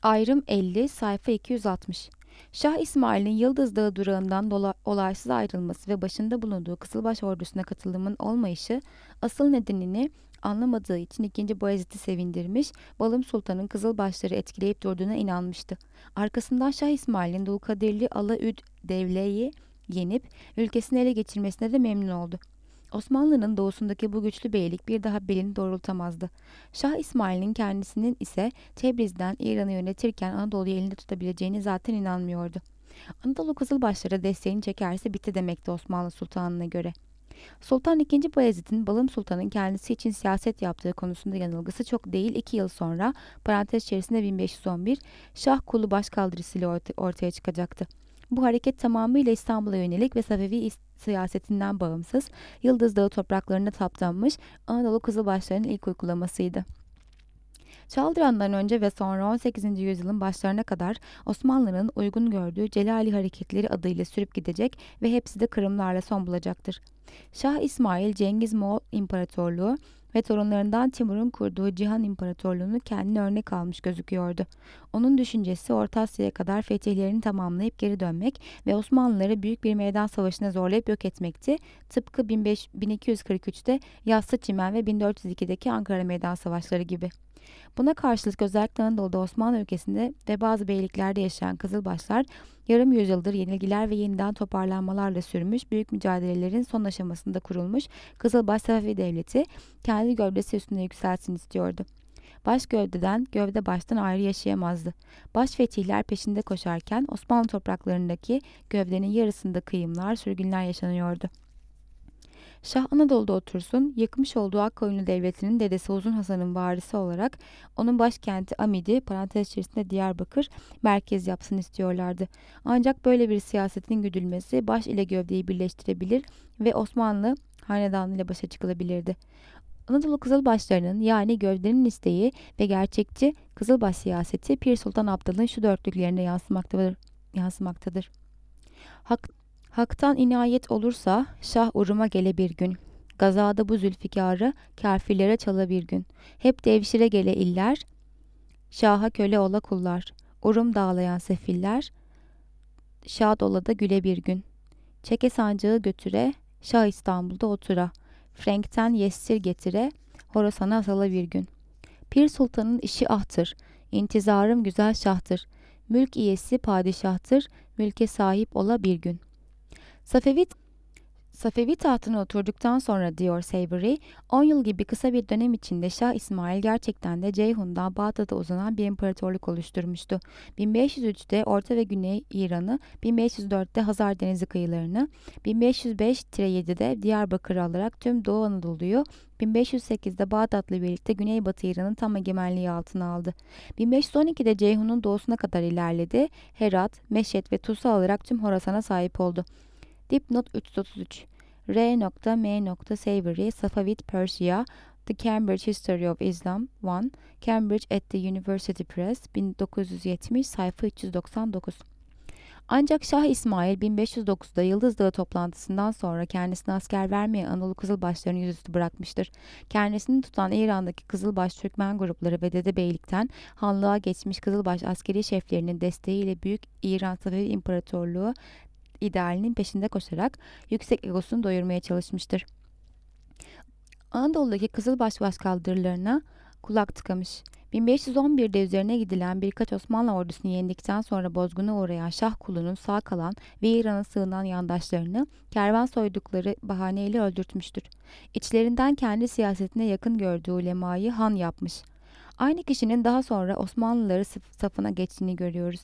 Ayrım 50, sayfa 260. Şah İsmail'in Yıldız Dağı durağından olaysız ayrılması ve başında bulunduğu Kızılbaş ordusuna katılımın olmayışı asıl nedenini anlamadığı için II. Bayezid'i sevindirmiş, Balım Sultan'ın Kızılbaşları etkileyip durduğuna inanmıştı. Arkasından Şah İsmail'in Dulkadirli Alaüd Devle'yi yenip ülkesini ele geçirmesine de memnun oldu. Osmanlı'nın doğusundaki bu güçlü beylik bir daha belini doğrultamazdı. Şah İsmail'in kendisinin ise Tebriz'den İran'ı yönetirken Anadolu'yu elinde tutabileceğine zaten inanmıyordu. Anadolu Kızılbaşları desteğini çekerse bitti demekti Osmanlı Sultanı'na göre. Sultan II. Bayezid'in Balım Sultan'ın kendisi için siyaset yaptığı konusunda yanılgısı çok değil 2 yıl sonra parantez içerisinde 1511 Şah Kulu başkaldırısıyla ortaya çıkacaktı. Bu hareket tamamıyla İstanbul'a yönelik ve Safevi siyasetinden bağımsız, Yıldız Dağı topraklarına taptanmış Anadolu Kızılbaşları'nın ilk uygulamasıydı. Çaldıran'dan önce ve sonra 18. yüzyılın başlarına kadar Osmanlı'nın uygun gördüğü Celali hareketleri adıyla sürüp gidecek ve hepsi de kırımlarla son bulacaktır. Şah İsmail, Cengiz Moğol İmparatorluğu ve torunlarından Timur'un kurduğu Cihan İmparatorluğu'nu kendine örnek almış gözüküyordu. Onun düşüncesi Orta Asya'ya kadar fetihlerini tamamlayıp geri dönmek ve Osmanlıları büyük bir meydan savaşına zorlayıp yok etmekti. Tıpkı 1243'te Yassıçimen ve 1402'deki Ankara Meydan Savaşları gibi. Buna karşılık özellikle Anadolu'da Osmanlı ülkesinde ve bazı beyliklerde yaşayan Kızılbaşlar yarım yüzyıldır yenilgiler ve yeniden toparlanmalarla sürmüş büyük mücadelelerin son aşamasında kurulmuş Kızılbaş Safevi Devleti kendi gövdesi üstünde yükselsin istiyordu. Baş gövdeden, gövde baştan ayrı yaşayamazdı. Baş fetihler peşinde koşarken Osmanlı topraklarındaki gövdenin yarısında kıyımlar, sürgünler yaşanıyordu. Şah Anadolu'da otursun, yıkmış olduğu Akkoyunlu Devleti'nin dedesi Uzun Hasan'ın varisi olarak onun başkenti Amid'i parantez içerisinde Diyarbakır merkez yapsın istiyorlardı. Ancak böyle bir siyasetin güdülmesi baş ile gövdeyi birleştirebilir ve Osmanlı hanedanı ile başa çıkılabilirdi. Anadolu Kızılbaşları'nın yani gövdenin isteği ve gerçekçi Kızılbaş siyaseti Pir Sultan Abdal'ın şu dörtlüklerine yansımaktadır. Hak, Hak'tan inayet olursa Şah Urum'a gele bir gün. Gazada bu Zülfikar'ı kâfirlere çala bir gün. Hep devşire gele iller, Şah'a köle ola kullar. Urum dağlayan sefiller, şad ola da güle bir gün. Çeke sancağı götüre, Şah İstanbul'da otura. Frenk'ten yestir getire, Horasan'a asala bir gün. Pir Sultan'ın işi ahtır, intizarım güzel şahtır. Mülk iyesi padişahtır, mülke sahip ola bir gün. Safevi Safevi tahtına oturduktan sonra diyor Savory, 10 yıl gibi kısa bir dönem içinde Şah İsmail gerçekten de Ceyhun'dan Bağdat'a uzanan bir imparatorluk oluşturmuştu. 1503'te Orta ve Güney İran'ı, 1504'te Hazar Denizi kıyılarını, 1505-7'de Diyarbakır'ı alarak tüm Doğu Anadolu'yu, 1508'de Bağdat'la birlikte Güneybatı İran'ın tam egemenliği altına aldı. 1512'de Ceyhun'un doğusuna kadar ilerledi, Herat, Meşet ve Tus'u alarak tüm Horasan'a sahip oldu. Dipnot 333 R.M. Savory, Safavid Persia, The Cambridge History of Islam 1, Cambridge at the University Press, 1970, sayfa 399. Ancak Şah İsmail 1509'da Yıldız Dağı toplantısından sonra kendisine asker vermeye Anadolu Kızılbaşlarını yüzüstü bırakmıştır. Kendisini tutan İran'daki Kızılbaş Türkmen grupları ve Dedebeylik'ten Hanlığa geçmiş Kızılbaş askeri şeflerinin desteğiyle Büyük İran Safevi İmparatorluğu idealinin peşinde koşarak yüksek egosunu doyurmaya çalışmıştır. Anadolu'daki Kızılbaş başkaldırılarına kulak tıkamış. 1511'de üzerine gidilen birkaç Osmanlı ordusunu yendikten sonra bozguna uğrayan Şah Kulu'nun sağ kalan ve İran'a sığınan yandaşlarını kervan soydukları bahaneyle öldürtmüştür. İçlerinden kendi siyasetine yakın gördüğü ulemayı han yapmış. Aynı kişinin daha sonra Osmanlıları safına geçtiğini görüyoruz.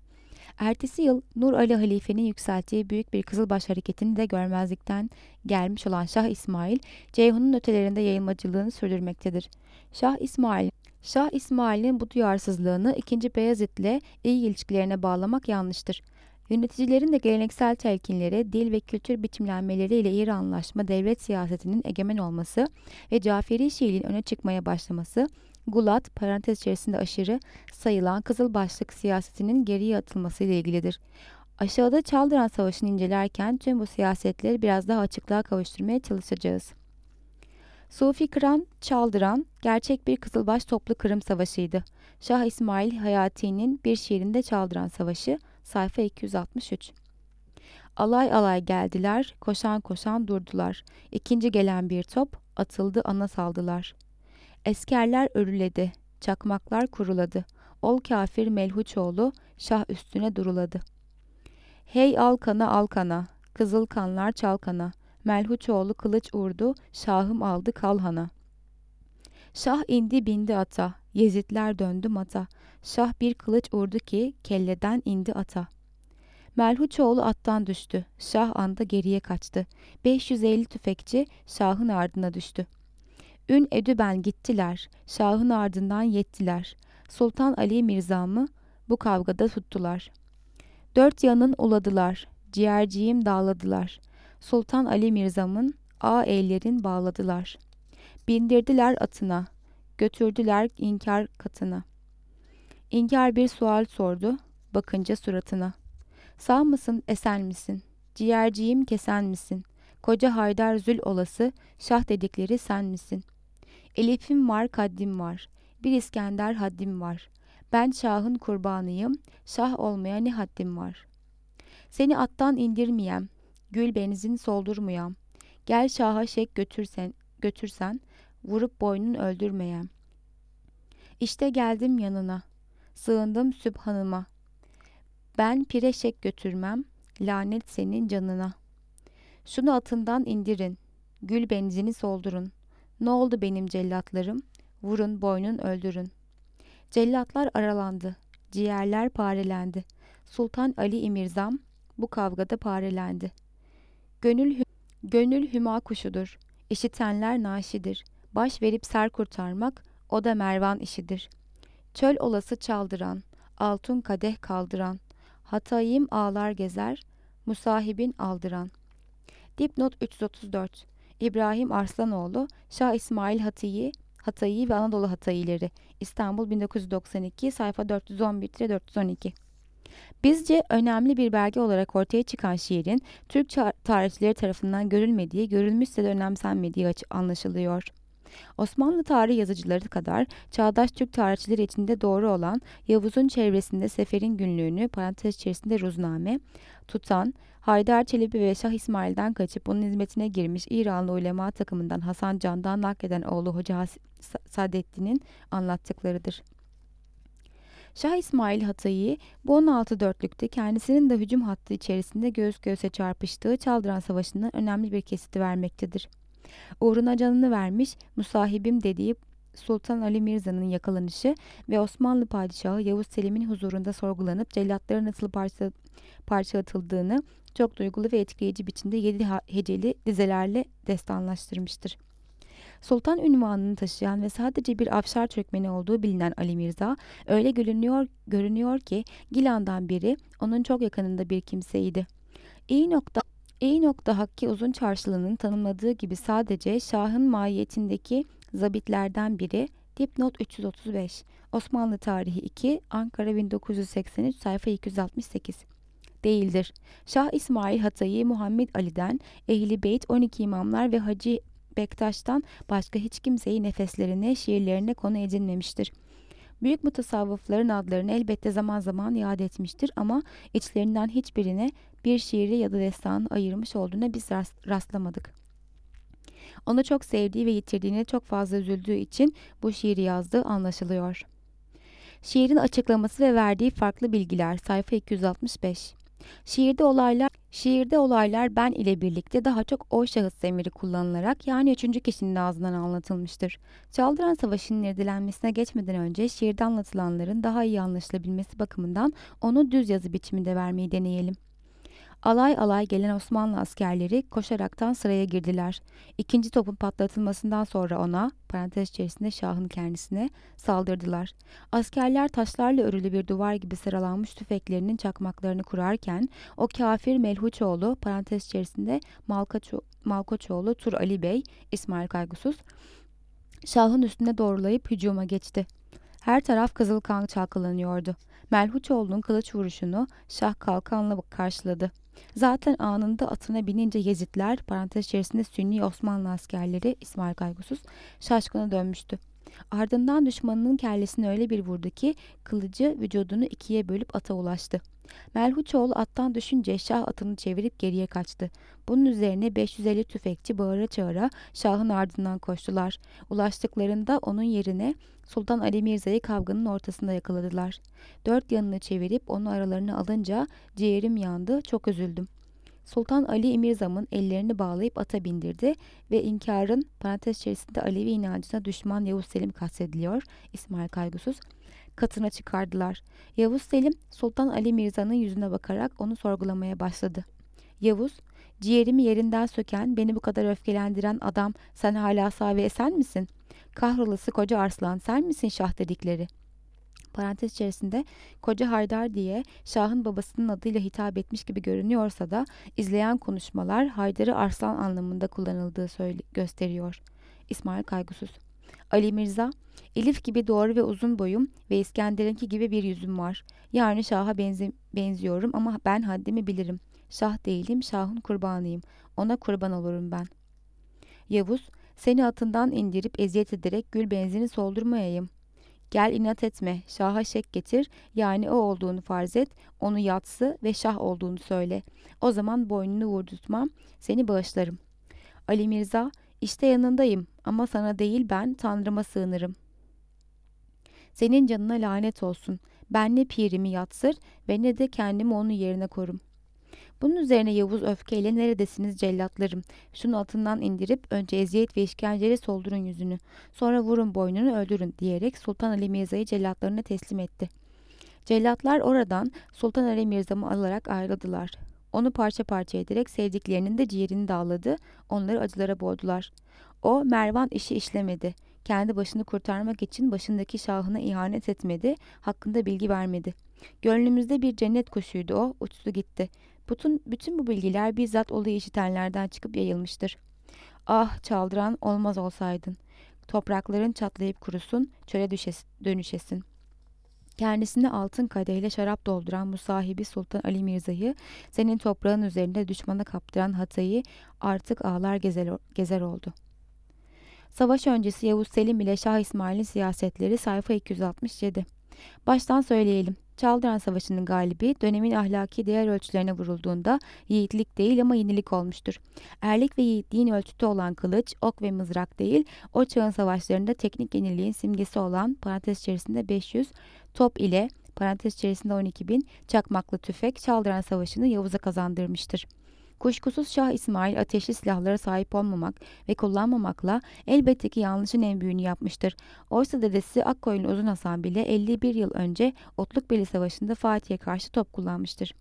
Ertesi yıl Nur Ali Halife'nin yükselttiği büyük bir Kızılbaş hareketini de görmezlikten gelmiş olan Şah İsmail, Ceyhun'un ötelerinde yayılmacılığını sürdürmektedir. Şah İsmail'in bu duyarsızlığını II. Beyazıt'le iyi ilişkilerine bağlamak yanlıştır. Yöneticilerin de geleneksel telkinleri, dil ve kültür biçimlenmeleriyle İranlaşma devlet siyasetinin egemen olması ve Caferi Şiiliğin öne çıkmaya başlaması, Gulat, parantez içerisinde aşırı sayılan Kızılbaşlık siyasetinin geriye atılması ile ilgilidir. Aşağıda Çaldıran Savaşı'nı incelerken tüm bu siyasetleri biraz daha açıklığa kavuşturmaya çalışacağız. Sufi Kıran Çaldıran gerçek bir Kızılbaş toplu Kırım Savaşı'ydı. Şah İsmail Hayati'nin bir şiirinde Çaldıran Savaşı, sayfa 263. Alay alay geldiler, koşan koşan durdular. İkinci gelen bir top, atıldı ana saldılar. Eskerler örüledi, çakmaklar kuruladı. Ol kafir Melhuçoğlu, şah üstüne duruladı. Hey Alkan'a Alkan'a, kızıl kanlar çalkana. Melhuçoğlu kılıç urdu, şahım aldı Kalhan'a. Şah indi bindi ata, Yezidler döndü mata. Şah bir kılıç urdu ki, kelleden indi ata. Melhuçoğlu attan düştü, şah anda geriye kaçtı. 550 tüfekçi şahın ardına düştü. Ün Edüben gittiler, şahın ardından yettiler. Sultan Ali Mirzam'ı bu kavgada tuttular. Dört yanın uladılar, ciğerciğim dağladılar. Sultan Ali Mirzam'ın ellerin bağladılar. Bindirdiler atına, götürdüler inkar katına. İnkar bir sual sordu, bakınca suratına. Sağ mısın, esen misin? Ciğerciğim kesen misin? Koca Haydar Zül olası, şah dedikleri sen misin? Elifim var, kaddim var. Bir İskender haddim var. Ben şahın kurbanıyım, şah olmaya ne haddim var? Seni attan indirmeyem, gül benzin soldurmuyam. Gel şaha şek götürsen, vurup boynun öldürmeyem. İşte geldim yanına, sığındım Sübhanıma. Ben pire şek götürmem, lanet senin canına. Şunu atından indirin, gül benzini soldurun. Ne oldu benim cellatlarım? Vurun boynun öldürün. Cellatlar aralandı, ciğerler parelendi. Sultan Ali İmirzam bu kavgada parelendi. Gönül hüma kuşudur, işitenler naşidir. Baş verip ser kurtarmak, o da Mervan işidir. Çöl olası çaldıran, altın kadeh kaldıran. Hatayim ağlar gezer, musahibin aldıran. Dipnot 334. İbrahim Arslanoğlu, Şah İsmail Hatayi ve Anadolu Hatayileri. İstanbul 1992, sayfa 411-412. Bizce önemli bir belge olarak ortaya çıkan şiirin Türk tarihçileri tarafından görülmediği, görülmüşse de önemsenmediği anlaşılıyor. Osmanlı tarih yazıcıları kadar çağdaş Türk tarihçileri içinde doğru olan Yavuz'un çevresinde Sefer'in günlüğünü parantez içerisinde ruzname tutan Haydar Çelebi ve Şah İsmail'den kaçıp onun hizmetine girmiş İranlı ulema takımından Hasan Can'dan nakleden oğlu Hoca Saadettin'in anlattıklarıdır. Şah İsmail Hatayi bu 16 dörtlükte kendisinin de hücum hattı içerisinde göğüs göğüse çarpıştığı Çaldıran Savaşı'nın önemli bir kesiti vermektedir. Uğruna canını vermiş, musahibim dediği Sultan Ali Mirza'nın yakalanışı ve Osmanlı Padişahı Yavuz Selim'in huzurunda sorgulanıp cellatların nasıl parçalatıldığını çok duygulu ve etkileyici biçimde 7 heceli dizelerle destanlaştırmıştır. Sultan unvanını taşıyan ve sadece bir Afşar Türkmeni olduğu bilinen Ali Mirza, öyle görünüyor ki Gilan'dan beri onun çok yakınında bir kimseydi. İyi nokta Hakkı Uzun Çarşılı'nın tanımladığı gibi sadece Şah'ın mahiyetindeki zabitlerden biri. Dipnot 335. Osmanlı Tarihi 2, Ankara 1983, sayfa 268. Değildir. Şah İsmail Hatayi Muhammed Ali'den, Ehli Beyt 12 imamlar ve Hacı Bektaş'tan başka hiç kimseyi nefeslerine, şiirlerine konu edinmemiştir. Büyük mutasavvıfların adlarını elbette zaman zaman yad etmiştir ama içlerinden hiçbirine bir şiiri ya da destanı ayırmış olduğuna biz rastlamadık. Onu çok sevdiği ve yitirdiğine çok fazla üzüldüğü için bu şiiri yazdığı anlaşılıyor. Şiirin açıklaması ve verdiği farklı bilgiler, sayfa 265. Şiirde olaylar ben ile birlikte daha çok o şahıs zemiri kullanılarak, yani üçüncü kişinin ağzından anlatılmıştır. Çaldıran Savaşı'nın irdelenmesine geçmeden önce şiirde anlatılanların daha iyi anlaşılabilmesi bakımından onu düz yazı biçiminde vermeyi deneyelim. Alay alay gelen Osmanlı askerleri koşaraktan sıraya girdiler. İkinci topun patlatılmasından sonra ona, parantez içerisinde Şah'ın kendisine, saldırdılar. Askerler taşlarla örülü bir duvar gibi sıralanmış tüfeklerinin çakmaklarını kurarken, o kafir Melhuçoğlu, parantez içerisinde Malkoçoğlu Tur Ali Bey, İsmail Kaygusuz, Şah'ın üstüne doğrulayıp hücuma geçti. Her taraf kızıl kan çalkalanıyordu. Melhuçoğlu'nun kılıç vuruşunu Şah kalkanla karşıladı. Zaten anında atına binince Yezidler, parantez içerisinde Sünni Osmanlı askerleri İsmail Kaygusuz, şaşkına dönmüştü. Ardından düşmanının kellesini öyle bir vurdu ki kılıcı vücudunu ikiye bölüp ata ulaştı. Melhuçoğlu attan düşünce Şah atını çevirip geriye kaçtı. Bunun üzerine 550 tüfekçi bağıra çağıra Şah'ın ardından koştular. Ulaştıklarında onun yerine Sultan Ali Mirza'yı kavganın ortasında yakaladılar. Dört yanını çevirip onu aralarına alınca ciğerim yandı, çok üzüldüm. Sultan Ali Mirza'mın ellerini bağlayıp ata bindirdi ve inkarın parantez içerisinde Alevi inancına düşman Yavuz Selim kastediliyor. İsmail Kaygusuz katına çıkardılar. Yavuz Selim Sultan Ali Mirza'nın yüzüne bakarak onu sorgulamaya başladı. Yavuz, ciğerimi yerinden söken, beni bu kadar öfkelendiren adam sen hala sağ ve esen misin? Kahrolası koca arslan sen misin şah dedikleri? Parantez içerisinde Koca Haydar diye Şah'ın babasının adıyla hitap etmiş gibi görünüyorsa da izleyen konuşmalar Haydar'ı Arslan anlamında kullanıldığı gösteriyor. İsmail Kaygusuz. Ali Mirza, Elif gibi doğru ve uzun boyum ve İskender'inki gibi bir yüzüm var. Yani Şah'a benziyorum ama ben haddimi bilirim. Şah değilim, Şah'ın kurbanıyım. Ona kurban olurum ben. Yavuz, seni atından indirip eziyet ederek gül benzini soldurmayayım. Gel inat etme, Şah'a şek getir, yani o olduğunu farz et, onu yatsı ve Şah olduğunu söyle. O zaman boynunu vurdurtmam, seni bağışlarım. Ali Mirza, işte yanındayım ama sana değil ben Tanrıma sığınırım. Senin canına lanet olsun. Ben ne pirimi yatsır ve ne de kendimi onun yerine korum. Bunun üzerine Yavuz öfkeyle neredesiniz cellatlarım? Şunu atından indirip önce eziyet ve işkenceyle soldurun yüzünü. Sonra vurun boynunu öldürün diyerek Sultan Ali Mirza'yı cellatlarına teslim etti. Cellatlar oradan Sultan Ali Mirza'mı alarak ayrıldılar. Onu parça parça ederek sevdiklerinin de ciğerini dağladı, onları acılara boğdular. O Mervan işi işlemedi. Kendi başını kurtarmak için başındaki şahına ihanet etmedi, hakkında bilgi vermedi. Gönlümüzde bir cennet kuşuydu o, uçtu gitti. Bütün bu bilgiler bizzat olayı işitenlerden çıkıp yayılmıştır. Ah çaldıran olmaz olsaydın. Toprakların çatlayıp kurusun, çöle dönüşesin. Kendisine altın kadehle şarap dolduran bu sahibi Sultan Ali Mirza'yı, senin toprağın üzerinde düşmana kaptıran Hatay'ı artık ağlar gezer oldu. Savaş öncesi Yavuz Selim ile Şah İsmail'in siyasetleri sayfa 267. Baştan söyleyelim. Çaldıran Savaşı'nın galibi dönemin ahlaki değer ölçülerine vurulduğunda yiğitlik değil ama yenilik olmuştur. Erlik ve yiğitliğin ölçütü olan kılıç, ok ve mızrak değil, o çağın savaşlarında teknik yeniliğin simgesi olan parantez içerisinde 500 top ile parantez içerisinde 12.000 çakmaklı tüfek Çaldıran Savaşı'nı Yavuz'a kazandırmıştır. Kuşkusuz Şah İsmail ateşli silahlara sahip olmamak ve kullanmamakla elbette ki yanlışın en büyüğünü yapmıştır. Oysa dedesi Akkoyunlu Uzun Hasan bile 51 yıl önce Otlukbeli Savaşı'nda Fatih'e karşı top kullanmıştır.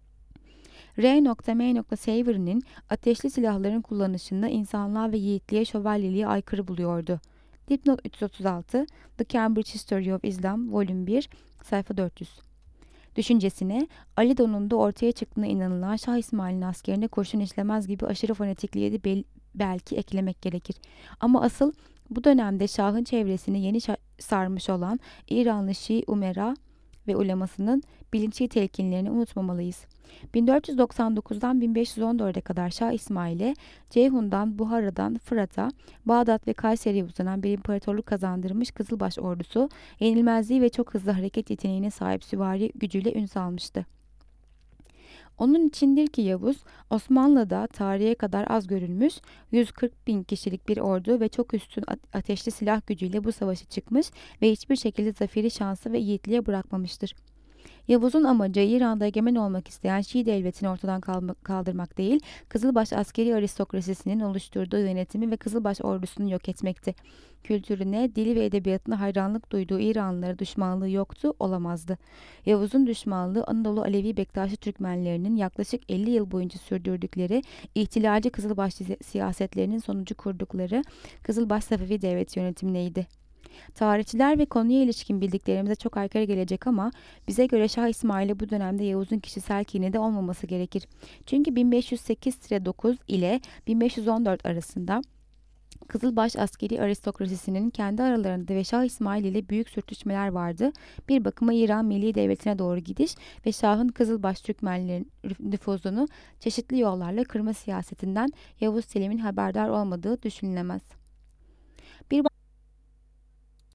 R.M. Savery'nin ateşli silahların kullanışında insanlığa ve yiğitliğe şövalyeliğe aykırı buluyordu. Dipnot 336, The Cambridge History of Islam, Vol. 1, sayfa 400. Düşüncesine, Ali Don'un ortaya çıktığına inanılan Şah İsmail'in askerine kurşun işlemez gibi aşırı fanatikliğe de belki eklemek gerekir. Ama asıl bu dönemde Şah'ın çevresini yeni sarmış olan İranlı Şii Umera ve ulemasının bilinçli telkinlerini unutmamalıyız. 1499'dan 1514'e kadar Şah İsmail'e Ceyhun'dan, Buhara'dan, Fırat'a, Bağdat ve Kayseri'ye uzanan bir imparatorluk kazandırmış Kızılbaş ordusu, yenilmezliği ve çok hızlı hareket yeteneğine sahip süvari gücüyle ün salmıştı. Onun içindir ki Yavuz, Osmanlı'da tarihe kadar az görülmüş 140 bin kişilik bir ordu ve çok üstün ateşli silah gücüyle bu savaşa çıkmış ve hiçbir şekilde zaferi şansı ve yiğitliğe bırakmamıştır. Yavuz'un amacı İran'da egemen olmak isteyen Şii devletini ortadan kaldırmak değil, Kızılbaş askeri aristokrasisinin oluşturduğu yönetimi ve Kızılbaş ordusunu yok etmekti. Kültürüne, dili ve edebiyatına hayranlık duyduğu İranlılara düşmanlığı yoktu, olamazdı. Yavuz'un düşmanlığı Anadolu Alevi Bektaşi Türkmenlerinin yaklaşık 50 yıl boyunca sürdürdükleri ihtilalci Kızılbaş siyasetlerinin sonucu kurdukları Kızılbaş Safevi Devleti yönetimindeydi. Tarihçiler ve konuya ilişkin bildiklerimize çok aykırı gelecek ama bize göre Şah İsmail'e bu dönemde Yavuz'un kişisel kini de olmaması gerekir. Çünkü 1508-9 ile 1514 arasında Kızılbaş askeri aristokrasisinin kendi aralarında ve Şah İsmail ile büyük sürtüşmeler vardı. Bir bakıma İran Milli Devleti'ne doğru gidiş ve Şah'ın Kızılbaş Türkmenlerin nüfuzunu çeşitli yollarla kırma siyasetinden Yavuz Selim'in haberdar olmadığı düşünülemez.